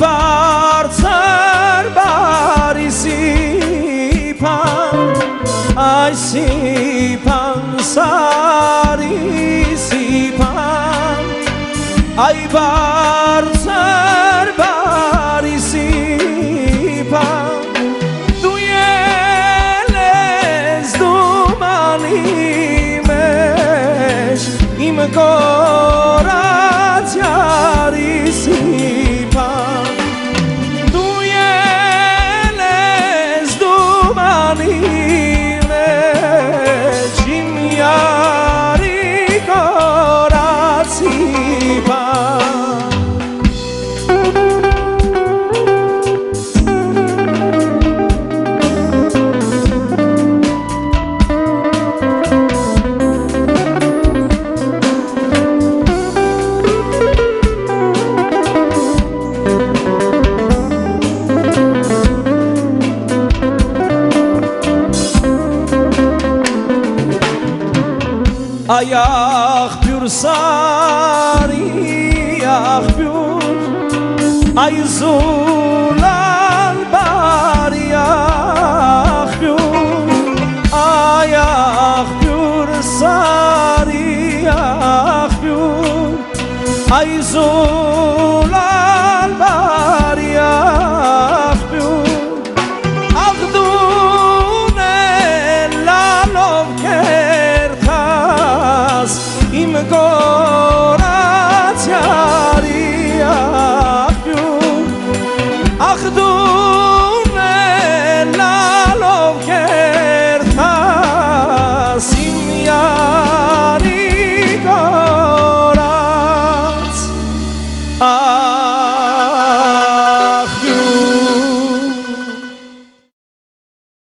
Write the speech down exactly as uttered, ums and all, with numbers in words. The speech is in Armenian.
բարձր բարի սիփան Այ սիփան սարի սիփան Այ բարձր բարի սիփան Դու ելես դումանի մեջ Իմ կորած յարի սիփան Դու ելես դումանի մեջ Իմ յարի կորած սիփան Ay աղբյուր սարի աղբյուր Ay զուլալ բարի աղբյուր Ay աղբյուր սարի աղբյուր Ay զուլալ բարի աղբյուր Իմ կորած յարի աղբյուր Ախ դու